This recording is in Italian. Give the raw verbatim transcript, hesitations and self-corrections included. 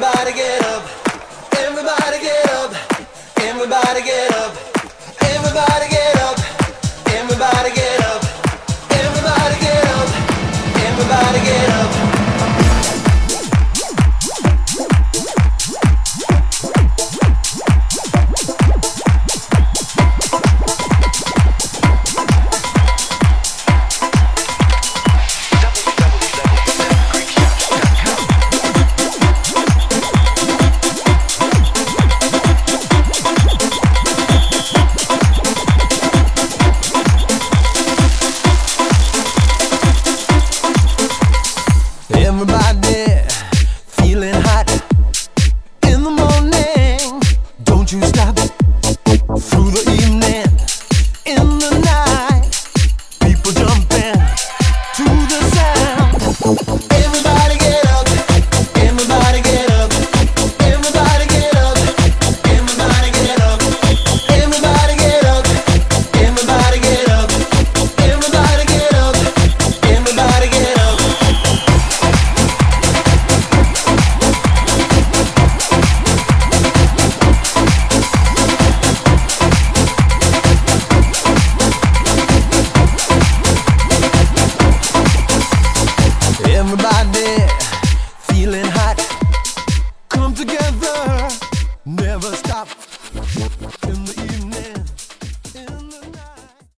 Everybody get up, everybody get up, everybody get up, everybody get up, everybody get up, everybody get up, everybody get up. Every